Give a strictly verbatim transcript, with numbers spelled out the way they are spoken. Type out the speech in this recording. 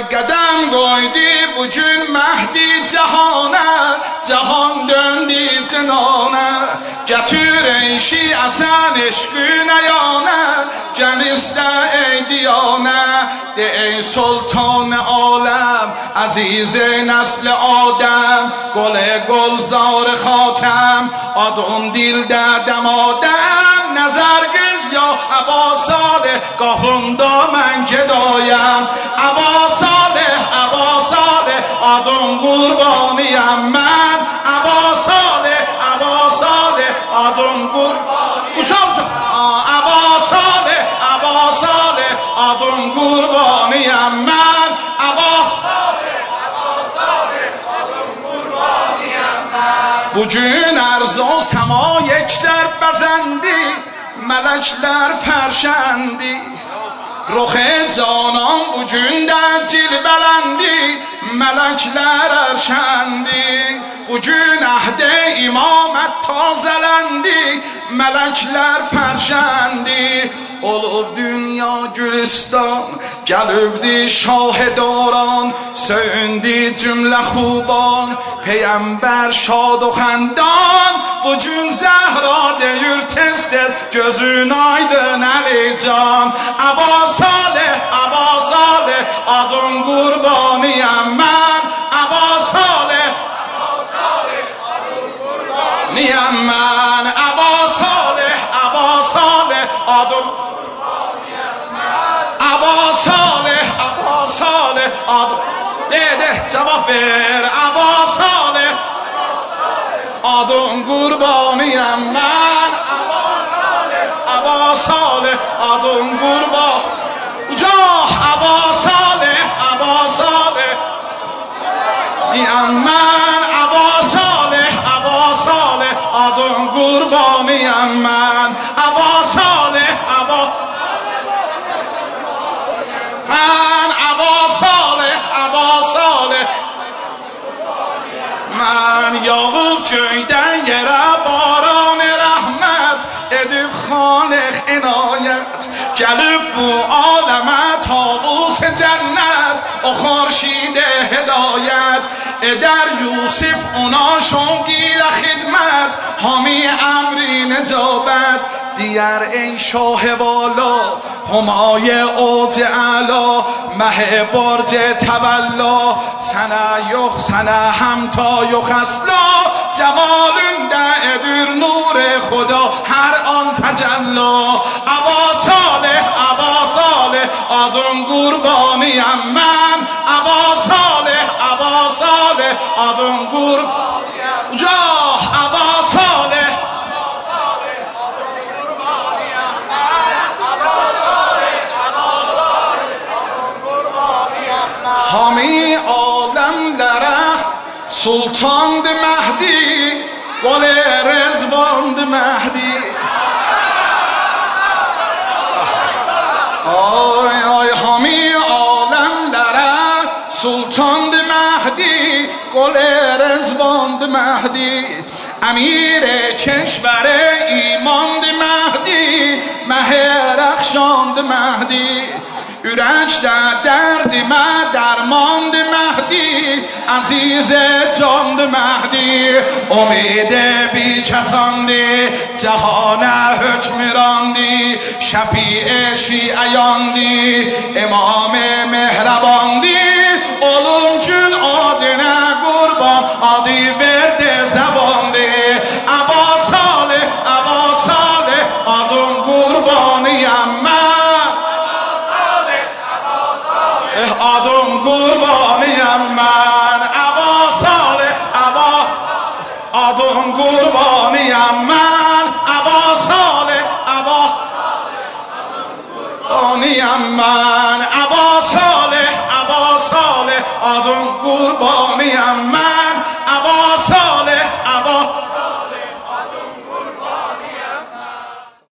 قدم گویدی بجون مهدی جهانه جهان دöndü تنانه Getir eyşi asan eşküne yana Gel iste ey diyane De ey sultan alem Aziz nesl Adem Gل گلزار خاتم آدم دل دادم آدم نظر گل یا ابا صالح گاهندا من گدایم ابا صالح ابا صالح آدم قربانیم من ابا صالح ابا صالح آدم قربانیم uçam ابا صالح ابا صالح آدم قربانیم من ابا Bugün arz o sama yekser bezendi Melekler perşendi Ruh-i canan bugün de cilvelendi Melekler erşendi Bugün ahde imamet tazelendi Melekler perşendi Olub dünya gülistan Gelibdi şahidaran Söyündi cümle xuban Peygamber şad o xendan Bugün Zehra deyir tez tez Gözün aydın Əli can Aba Salih, Aba Salih Adın qurbanıyam mən Aba Salih, Aba Salih Adın qurbanıyam mən Aba Salih, Aba Salih Adın qurbanıyam mən Aba Salih, Aba Salih Adın De de cevap ver Aba Salih Adın qurbanıyam mən Aba Salih adın qurban Ucah Aba Salih Aba Salih Niyam mən Aba Salih Aba Salih adın qurbanıyam mən Aba Salih Aba Mən Aba Salih Aba Salih Mən yağıb göydən yerə baran rəhmət edib Xaliq inayət Gəlib bu aləmə tavus cənnət O xarşid hidayət Edər Yusuf ona şongil xidmət Hami əmri necabət Diyər ey şah والا همای اوج علا مه برج تولا سنه یخ سنه همتا یخ اصلا جمالünde edir نور خدا هر آن تجلا ابا صالح ابا صالح adın قربانیم من ابا صالح ابا صالح adın قربانیم جاه ابا صالح Hami alemlere sultandı Mehdi Gole rezvandı Mehdi Ay ay hami alemlere sultandı Mehdi Gole rezvandı Mehdi Emir keşver imandı Mehdi Meher akşandı Mehdi Ürəkdə dərdimə dərmandı Məhdi Əziz candı Məhdi Umid-i bikəsandı Cəhanə hökmürandı Şəfi-i şiəyandı İmam-ı mehrabandı Olum gün adına qurban Adı verdi zəbandı Əba Salih, Əba Salih Adın qurbanıyam mən Adın qurbanıyam mən Əba Salih, Əba Adın qurbanıyam mən Əba Salih, Əba qurbanıyam mən Əba Salih, Əba Salih Adın qurbanıyam mən